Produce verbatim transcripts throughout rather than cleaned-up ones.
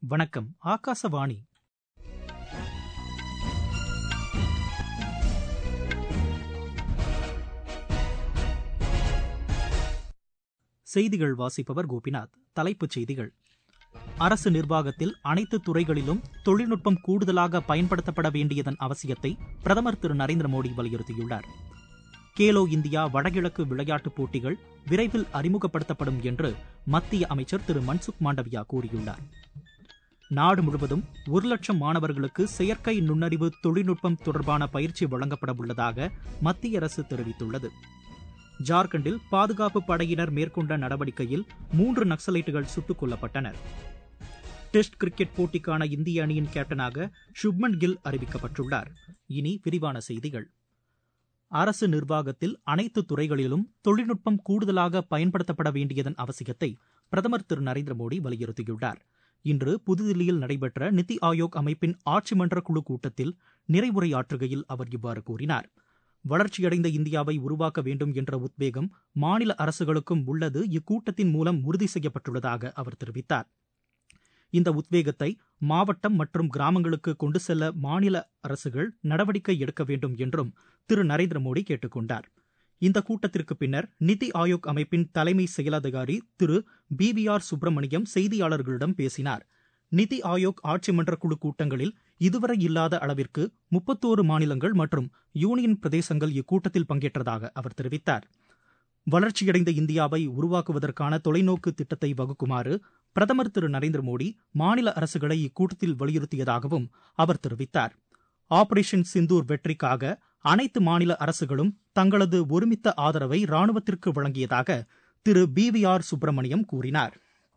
வணக்கம். ஆகாசவாணி. செய்திகள் வாசிப்பவர் கோபிநாத். தலைப்புச் செய்திகள். அரசு நிர்வாகத்தில் அனைத்து துறைகளிலும் தொழில்நுட்பம் கூடுதலாக பயன்படுத்தப்பட வேண்டியதன் அவசியத்தை பிரதமர் திரு நரேந்திர மோடி வலியுறுத்தியுள்ளார். கேலோ இந்தியா வடகிழக்கு விளையாட்டுப் போட்டிகள் விரைவில் அறிமுகப்படுத்தப்படும் என்று மத்திய அமைச்சர் திரு மன்சுக் மாண்டவியா கூறியுள்ளார். நாடு முழுவதும் ஒரு லட்சம் மாணவர்களுக்கு செயற்கை நுண்ணறிவு தொழில்நுட்பம் தொடர்பான பயிற்சி வழங்கப்பட உள்ளதாக மத்திய அரசு தெரிவித்துள்ளது. ஜார்க்கண்டில் பாதுகாப்பு படையினர் மேற்கொண்ட நடவடிக்கையில் மூன்று நக்சலைட்டுகள் சுட்டுக் கொல்லப்பட்டனர். டெஸ்ட் கிரிக்கெட் போட்டிக்கான இந்திய அணியின் கேப்டனாக சுப்மன் கில் அறிவிக்கப்பட்டுள்ளார். இனி விரிவான செய்திகள். அரசு நிர்வாகத்தில் அனைத்து துறைகளிலும் தொழில்நுட்பம் கூடுதலாக பயன்படுத்தப்பட வேண்டியதன் அவசியத்தை பிரதமர் திரு நரேந்திர மோடி வலியுறுத்தியுள்ளார். இன்று புதுதில்லியில் நடைபெற்ற நித்தி ஆயோக் அமைப்பின் ஆட்சி மன்ற குழு கூட்டத்தில் நிறைவுரையாற்றுகையில் அவர் இவ்வாறு கூறினார். வளர்ச்சியடைந்த இந்தியாவை உருவாக்க வேண்டும் என்ற உத்வேகம் மாநில அரசுகளுக்கும் உள்ளது இக்கூட்டத்தின் மூலம் உறுதி செய்யப்பட்டுள்ளதாக அவர் தெரிவித்தார். இந்த உத்வேகத்தை மாவட்டம் மற்றும் கிராமங்களுக்கு கொண்டு செல்ல மாநில அரசுகள் நடவடிக்கை எடுக்க வேண்டும் என்றும் திரு நரேந்திர மோடி கேட்டுக் கொண்டார். இந்த கூட்டத்திற்கு பின்னர் நித்தி ஆயோக் அமைப்பின் தலைமை செயலதிகாரி Thiru P V R Subrahmanyam செய்தியாளர்களிடம் பேசினார். நித்தி ஆயோக் ஆட்சி மன்ற குழு கூட்டங்களில் இதுவரை இல்லாத அளவிற்கு முப்பத்தோரு மாநிலங்கள் மற்றும் யூனியன் பிரதேசங்கள் இக்கூட்டத்தில் பங்கேற்றதாக அவர் தெரிவித்தார். வளர்ச்சியடைந்த இந்தியாவை உருவாக்குவதற்கான தொலைநோக்கு திட்டத்தை வகுக்குமாறு பிரதமர் திரு நரேந்திர மோடி மாநில அரசுகளை இக்கூட்டத்தில் வலியுறுத்தியதாகவும் அவர் தெரிவித்தார். ஆபரேஷன் சிந்தூர் வெற்றிக்காக அனைத்து மாநில அரசுகளும் தங்களது ஒருமித்த ஆதரவை ராணுவத்திற்கு வழங்கியதாக Thiru P V R Subrahmanyam கூறினார்.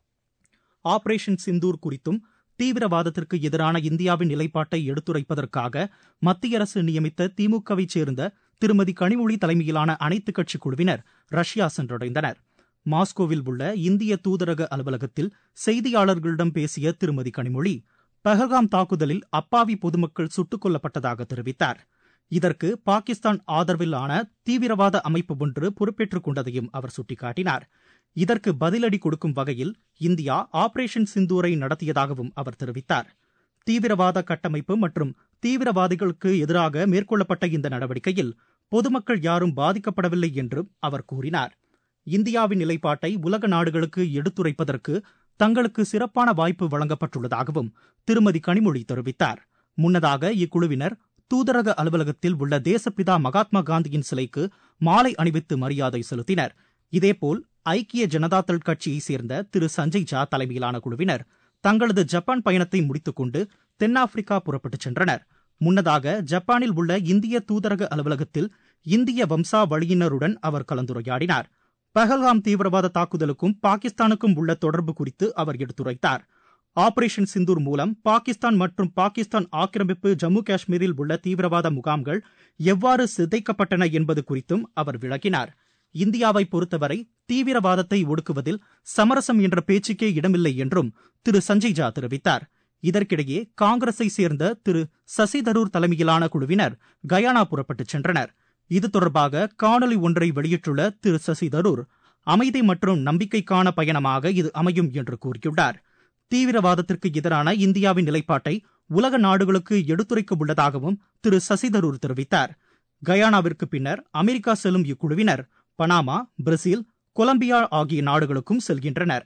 ஆபரேஷன் சிந்தூர் குறித்தும் தீவிரவாதத்திற்கு எதிரான இந்தியாவின் நிலைப்பாட்டை எடுத்துரைப்பதற்காக மத்திய அரசு நியமித்த திமுகவைச் சேர்ந்த திருமதி கனிமொழி தலைமையிலான அனைத்துக் கட்சி குழுவினர் ரஷ்யா சென்றடைந்தனர். மாஸ்கோவில் உள்ள இந்திய தூதரக அலுவலகத்தில் செய்தியாளர்களிடம் பேசிய திருமதி கனிமொழி, பஹல்காம் தாக்குதலில் அப்பாவி பொதுமக்கள் சுட்டுக் கொல்லப்பட்டதாக தெரிவித்தார். இதற்கு பாகிஸ்தான் ஆதரவிலான தீவிரவாத அமைப்பு ஒன்று பொறுப்பேற்றுக் கொண்டதையும் அவர் சுட்டிக்காட்டினார். இதற்கு பதிலடி கொடுக்கும் வகையில் இந்தியா ஆபரேஷன் சிந்தூரை நடத்தியதாகவும் அவர் தெரிவித்தார். தீவிரவாத கட்டமைப்பு மற்றும் தீவிரவாதிகளுக்கு எதிராக மேற்கொள்ளப்பட்ட இந்த நடவடிக்கையில் பொதுமக்கள் யாரும் பாதிக்கப்படவில்லை என்றும் அவர் கூறினார். இந்தியாவின் நிலைப்பாட்டை உலக நாடுகளுக்கு எடுத்துரைப்பதற்கு தங்களுக்கு சிறப்பான வாய்ப்பு வழங்கப்பட்டுள்ளதாகவும் திருமதி கனிமொழி தெரிவித்தார். முன்னதாக இக்குழுவினர் தூதரக அலுவலகத்தில் உள்ள தேசப்பிதா மகாத்மா காந்தியின் சிலைக்கு மாலை அணிவித்து மரியாதை செலுத்தினர். இதேபோல் ஐக்கிய ஜனதாதள் கட்சியைச் சேர்ந்த திரு சஞ்சய் ஜா தலைமையிலான குழுவினர் தங்களது ஜப்பான் பயணத்தை முடித்துக் கொண்டு தென்னாப்பிரிக்கா புறப்பட்டுச் சென்றனர். முன்னதாக ஜப்பானில் உள்ள இந்திய தூதரக அலுவலகத்தில் இந்திய வம்சாவளியினருடன் அவர் கலந்துரையாடினார். பஹல்காம் தீவிரவாத தாக்குதலுக்கும் பாகிஸ்தானுக்கும் உள்ள தொடர்பு குறித்து அவர் எடுத்துரைத்தார். ஆபரேஷன் சிந்தூர் மூலம் பாகிஸ்தான் மற்றும் பாகிஸ்தான் ஆக்கிரமிப்பு ஜம்மு காஷ்மீரில் உள்ள தீவிரவாத முகாம்கள் எவ்வாறு சிதைக்கப்பட்டன என்பது குறித்தும் அவர் விளக்கினார். இந்தியாவை பொறுத்தவரை தீவிரவாதத்தை ஒடுக்குவதில் சமரசம் என்ற பேச்சுக்கே இடமில்லை என்றும் திரு சஞ்சய் ஜா தெரிவித்தார். இதற்கிடையே காங்கிரஸை சேர்ந்த திரு சசி தரூர் தலைமையிலான குழுவினர் கயானா புறப்பட்டுச் சென்றனர். இது தொடர்பாக காணொலி ஒன்றை வெளியிட்டுள்ள திரு சசி தரூர், அமைதி மற்றும் நம்பிக்கைக்கான பயணமாக இது அமையும் என்று கூறியுள்ளார். தீவிரவாதத்திற்கு எதிரான இந்தியாவின் நிலைப்பாட்டை உலக நாடுகளுக்கு எடுத்துரைக்க உள்ளதாகவும் திரு சசி தரூர் தெரிவித்தார். கயானாவிற்கு பின்னர் அமெரிக்கா செல்லும் இக்குழுவினர் பனாமா, பிரேசில், கொலம்பியா ஆகிய நாடுகளுக்கும் செல்கின்றனர்.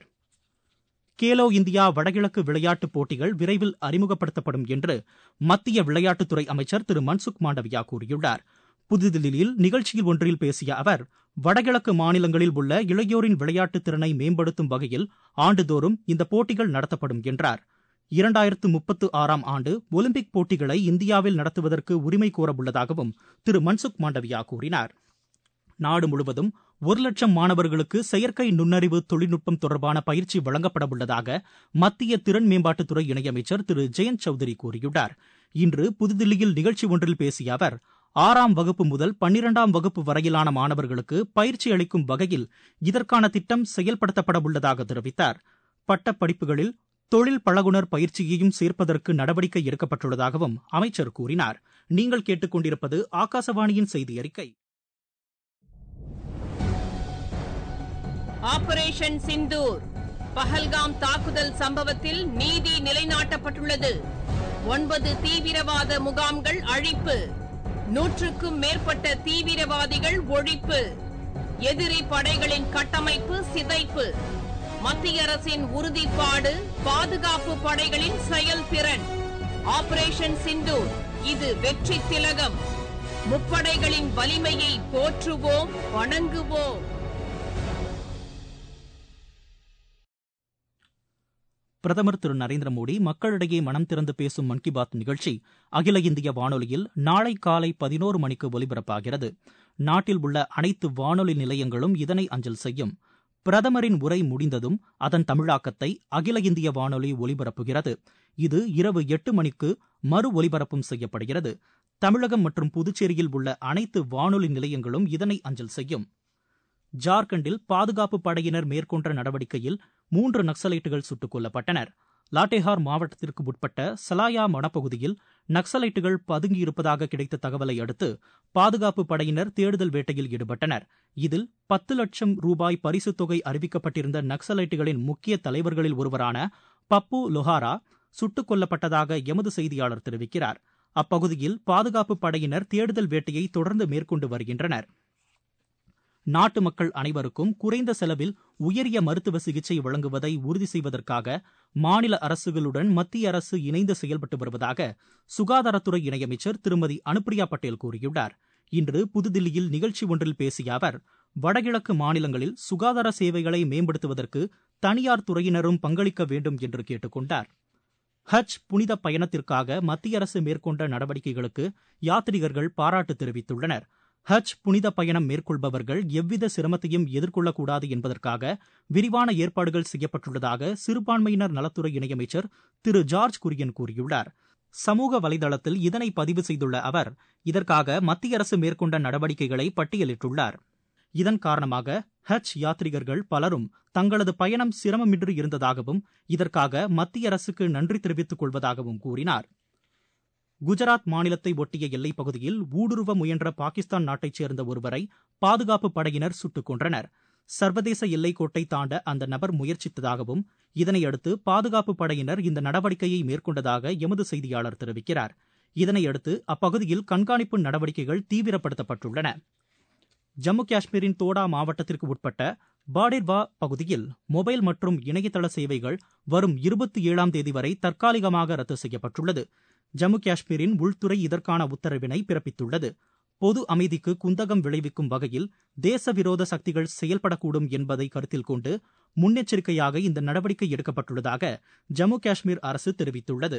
கேலோ இந்தியா வடகிழக்கு விளையாட்டுப் போட்டிகள் விரைவில் அறிமுகப்படுத்தப்படும் என்று மத்திய விளையாட்டுத்துறை அமைச்சர் திரு மன்சுக் மாண்டவியா கூறியுள்ளார். புதுதில்லியில் நிகழ்ச்சியில் ஒன்றில் பேசிய அவர், வடகிழக்கு மாநிலங்களில் உள்ள இளையோரின் விளையாட்டுத் திறனை மேம்படுத்தும் வகையில் ஆண்டுதோறும் இந்த போட்டிகள் நடத்தப்படும் என்றார். இரண்டாயிரத்து முப்பத்து ஆறாம் ஆண்டு ஒலிம்பிக் போட்டிகளை இந்தியாவில் நடத்துவதற்கு உரிமை கோரவுள்ளதாகவும் திரு மன்சுக் மாண்டவியா கூறினார். நாடு முழுவதும் ஒரு லட்சம் மாணவர்களுக்கு செயற்கை நுண்ணறிவு தொழில்நுட்பம் தொடர்பான பயிற்சி வழங்கப்பட உள்ளதாக மத்திய திறன் மேம்பாட்டுத்துறை இணையமைச்சர் திரு ஜெயந்த் சௌத்ரி கூறியுள்ளார். இன்று புதுதில்லியில் நிகழ்ச்சி ஒன்றில் பேசிய அவர், ஆறாம் வகுப்பு முதல் பன்னிரண்டாம் வகுப்பு வரையிலான மாணவர்களுக்கு பயிற்சி அளிக்கும் வகையில் இதற்கான திட்டம் செயல்படுத்தப்பட உள்ளதாக தெரிவித்தார். பட்டப் படிப்புகளில் தொழில் பழகுனர் பயிற்சியையும் சேர்ப்பதற்கு நடவடிக்கை எடுக்கப்பட்டுள்ளதாகவும் அமைச்சர் கூறினார். நீங்கள் கேட்டுக் கொண்டிருப்பது ஆகாசவாணியின் செய்தி அறிக்கை. ஆபரேஷன் சிந்தூர் பஹல்காம் தாக்குதல் சம்பவத்தில் நீதி நிலைநாட்டப்பட்டுள்ளது. ஒன்பது தீவிரவாத முகாம்கள் அழிப்பு. நூற்றுக்கும் மேற்பட்ட தீவிரவாதிகள் ஒழிப்பு. எதிரி படைகளின் கட்டமைப்பு சிதைப்பு. மத்திய அரசின் உறுதிப்பாடு, பாதுகாப்பு படைகளின் செயல்திறன். ஆபரேஷன் சிந்தூர், இது வெற்றி திலகம். முப்படைகளின் வலிமையை போற்றுவோம், வணங்குவோம். பிரதமர் திரு நரேந்திர மோடி மக்களிடையே மனம் திறந்து பேசும் மன் கி பாத் நிகழ்ச்சி அகில இந்திய வானொலியில் நாளை காலை பதினோரு மணிக்கு ஒலிபரப்பாகிறது. நாட்டில் உள்ள அனைத்து வானொலி நிலையங்களும் இதனை அஞ்சல் செய்யும். பிரதமரின் உரை முடிந்ததும் அதன் தமிழாக்கத்தை அகில இந்திய வானொலி ஒலிபரப்புகிறது. இது இரவு எட்டு மணிக்கு மறு ஒலிபரப்பும் செய்யப்படுகிறது. தமிழகம் மற்றும் புதுச்சேரியில் உள்ள அனைத்து வானொலி நிலையங்களும் இதனை அஞ்சல் செய்யும். ஜார்க்கண்டில் பாதுகாப்பு படையினர் மேற்கொண்ட நடவடிக்கையில் மூன்று நக்சலைட்டுகள் சுட்டுக் கொல்லப்பட்டனர். லாட்டேஹார் மாவட்டத்திற்கு உட்பட்ட சலாயா வனப்பகுதியில் நக்சலைட்டுகள் பதுங்கியிருப்பதாக கிடைத்த தகவலை அடுத்து பாதுகாப்பு படையினர் தேடுதல் வேட்டையில் ஈடுபட்டனர். இதில் பத்து லட்சம் ரூபாய் பரிசுத் தொகை அறிவிக்கப்பட்டிருந்த நக்சலைட்டுகளின் முக்கிய தலைவர்களில் ஒருவரான பப்பு லொஹாரா சுட்டுக் கொல்லப்பட்டதாக எமது செய்தியாளர் தெரிவிக்கிறார். அப்பகுதியில் பாதுகாப்பு படையினர் தேடுதல் வேட்டையை தொடர்ந்து மேற்கொண்டு வருகின்றனர். நாட்டு மக்கள் அனைவருக்கும் குறைந்த செலவில் உயரிய மருத்துவ சிகிச்சை வழங்குவதை உறுதி செய்வதற்காக மாநில அரசுகளுடன் மத்திய அரசு இணைந்து செயல்பட்டு வருவதாக சுகாதாரத்துறை இணையமைச்சர் திருமதி அனுப்பிரியா பட்டேல் கூறியுள்ளார். இன்று புதுதில்லியில் நிகழ்ச்சி ஒன்றில் பேசிய அவர், வடகிழக்கு மாநிலங்களில் சுகாதார சேவைகளை மேம்படுத்துவதற்கு தனியார் துறையினரும் பங்களிக்க வேண்டும் என்று கேட்டுக் கொண்டார். ஹஜ் புனித பயணத்திற்காக மத்திய அரசு மேற்கொண்ட நடவடிக்கைகளுக்கு யாத்ரீகர்கள் பாராட்டு தெரிவித்துள்ளனர். ஹஜ் புனித பயணம் மேற்கொள்பவர்கள் எவ்வித சிரமத்தையும் எதிர்கொள்ளக்கூடாது என்பதற்காக விரிவான ஏற்பாடுகள் செய்யப்பட்டுள்ளதாக சிறுபான்மையினர் நலத்துறை இணையமைச்சர் திரு ஜார்ஜ் குரியன் கூறியுள்ளார். சமூக வலைதளத்தில் இதனை பதிவு செய்துள்ள அவர், இதற்காக மத்திய அரசு மேற்கொண்ட நடவடிக்கைகளை பட்டியலிட்டுள்ளார். இதன் காரணமாக ஹஜ் யாத்ரீகர்கள் பலரும் தங்களது பயணம் சிரமமின்றி இருந்ததாகவும் இதற்காக மத்திய அரசுக்கு நன்றி தெரிவித்துக் கொள்வதாகவும் கூறினார். குஜராத் மாநிலத்தை ஒட்டிய எல்லைப் பகுதியில் ஊடுருவ முயன்ற பாகிஸ்தான் நாட்டைச் சேர்ந்த ஒருவரை பாதுகாப்பு படையினர் சுட்டுக் கொன்றனர். சர்வதேச எல்லைக்கோட்டை தாண்ட அந்த நபர் முயற்சித்ததாகவும் இதனையடுத்து பாதுகாப்பு படையினர் இந்த நடவடிக்கையை மேற்கொண்டதாக எமது செய்தியாளர் தெரிவிக்கிறார். இதனையடுத்து அப்பகுதியில் கண்காணிப்பு நடவடிக்கைகள் தீவிரப்படுத்தப்பட்டுள்ளன. ஜம்மு காஷ்மீரின் தோடா மாவட்டத்திற்கு உட்பட்ட பாடேர்வா பகுதியில் மொபைல் மற்றும் இணையதள சேவைகள் வரும் இருபத்தி ஏழாம் தேதி வரை தற்காலிகமாக ரத்து செய்யப்பட்டுள்ளது. ஜம்மு காஷ்மீரின் உள்துறை இதற்கான உத்தரவினை பிறப்பித்துள்ளது. பொது அமைதிக்கு குந்தகம் விளைவிக்கும் வகையில் தேசவிரோத சக்திகள் செயல்படக்கூடும் என்பதை கருத்தில் கொண்டு முன்னெச்சரிக்கையாக இந்த நடவடிக்கை எடுக்கப்பட்டுள்ளதாக ஜம்மு காஷ்மீர் அரசு தெரிவித்துள்ளது.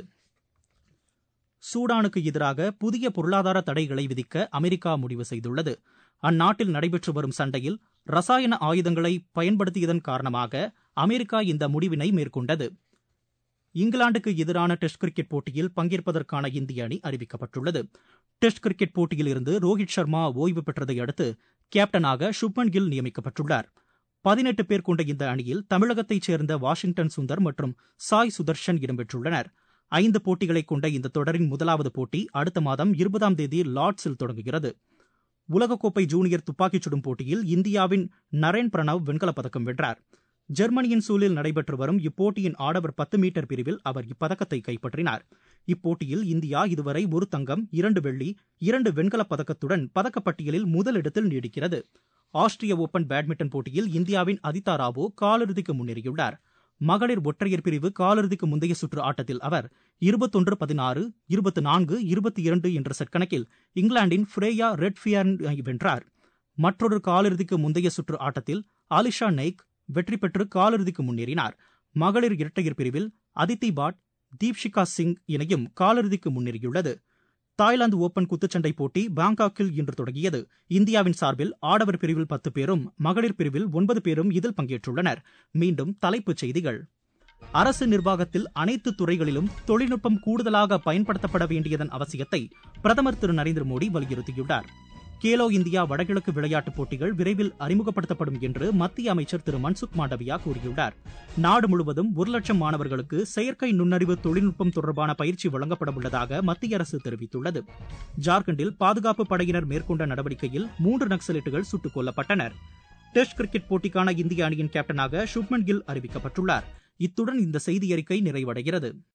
சூடானுக்கு எதிராக புதிய பொருளாதார தடைகளை விதிக்க அமெரிக்கா முடிவு செய்துள்ளது. அந்நாட்டில் நடைபெற்று வரும் சண்டையில் ரசாயன ஆயுதங்களை பயன்படுத்தியதன் காரணமாக அமெரிக்கா இந்த முடிவினை மேற்கொண்டது. இங்கிலாந்துக்கு எதிரான டெஸ்ட் கிரிக்கெட் போட்டியில் பங்கேற்பதற்கான இந்திய அணி அறிவிக்கப்பட்டுள்ளது. டெஸ்ட் கிரிக்கெட் போட்டியில் இருந்து ரோஹித் சர்மா ஓய்வு பெற்றதை அடுத்து கேப்டனாக சுப்மன் கில் நியமிக்கப்பட்டுள்ளார். பதினெட்டு பேர் கொண்ட இந்த அணியில் தமிழகத்தைச் சேர்ந்த வாஷிங்டன் சுந்தர் மற்றும் சாய் சுதர்ஷன் இடம்பெற்றுள்ளனர். ஐந்து போட்டிகளை கொண்ட இந்த தொடரின் முதலாவது போட்டி அடுத்த மாதம் இருபதாம் தேதி லார்ட்ஸில் தொடங்குகிறது. உலகக்கோப்பை ஜூனியர் துப்பாக்கிச் சுடும் போட்டியில் இந்தியாவின் நரேன் பிரணவ் வெண்கலப் பதக்கம் வென்றார். ஜெர்மனியின் சூலில் நடைபெற்று வரும் இப்போட்டியின் ஆடவர் பத்து மீட்டர் பிரிவில் அவர் இப்பதக்கத்தை கைப்பற்றினார். இப்போட்டியில் இந்தியா இதுவரை ஒரு தங்கம், இரண்டு வெள்ளி, இரண்டு வெண்கலப் பதக்கத்துடன் பதக்கப்பட்டியலில் முதலிடத்தில் நீடிக்கிறது. ஆஸ்திரிய ஓபன் பேட்மிண்டன் போட்டியில் இந்தியாவின் அதிதா ராவோ காலிறுதிக்கு முன்னேறியுள்ளார். மகளிர் ஒற்றையர் பிரிவு காலிறுதிக்கு முந்தைய சுற்று ஆட்டத்தில் அவர் இருபத்தொன்று பதினாறு, இருபத்தி நான்கு இருபத்தி இரண்டு என்ற செட் கணக்கில் இங்கிலாந்தின் ஃப்ரேயா ரெட்ஃபியர்னை வென்றார். மற்றொரு காலிறுதிக்கு முந்தைய சுற்று ஆட்டத்தில் ஆலிஷா நெய்க் வெற்றி பெற்று காலிறுதிக்கு முன்னேறினார். மகளிர் இரட்டையர் பிரிவில் அதித்தி பாட், தீப்ஷிகா சிங் இணையும் காலிறுதிக்கு முன்னேறியுள்ளது. தாய்லாந்து ஓபன் குத்துச்சண்டை போட்டி பாங்காக்கில் இன்று தொடங்கியது. இந்தியாவின் சார்பில் ஆடவர் பிரிவில் பத்து பேரும் மகளிர் பிரிவில் ஒன்பது பேரும் இதில் பங்கேற்றுள்ளனர். மீண்டும் தலைப்புச் செய்திகள். அரசு நிர்வாகத்தில் அனைத்து துறைகளிலும் தொழில்நுட்பம் கூடுதலாக பயன்படுத்தப்பட வேண்டியதன் அவசியத்தை பிரதமர் திரு நரேந்திர மோடி வலியுறுத்தியுள்ளார். கேலோ இந்தியா வடகிழக்கு விளையாட்டுப் போட்டிகள் விரைவில் அறிமுகப்படுத்தப்படும் என்று மத்திய அமைச்சர் திரு மன்சுக் மாண்டவியா கூறியுள்ளார். நாடு முழுவதும் ஒரு லட்சம் மாணவர்களுக்கு செயற்கை நுண்ணறிவு தொழில்நுட்பம் தொடர்பான பயிற்சி வழங்கப்பட உள்ளதாக மத்திய அரசு தெரிவித்துள்ளது. ஜார்க்கண்டில் பாதுகாப்பு படையினர் மேற்கொண்ட நடவடிக்கையில் மூன்று நக்சலைட்டுகள் சுட்டுக் கொல்லப்பட்டனர். டெஸ்ட் கிரிக்கெட் போட்டிக்கான இந்திய அணியின் கேப்டனாக சுப்மன் கில் அறிவிக்கப்பட்டுள்ளார். இத்துடன் இந்த செய்தி அறிக்கை நிறைவடைகிறது.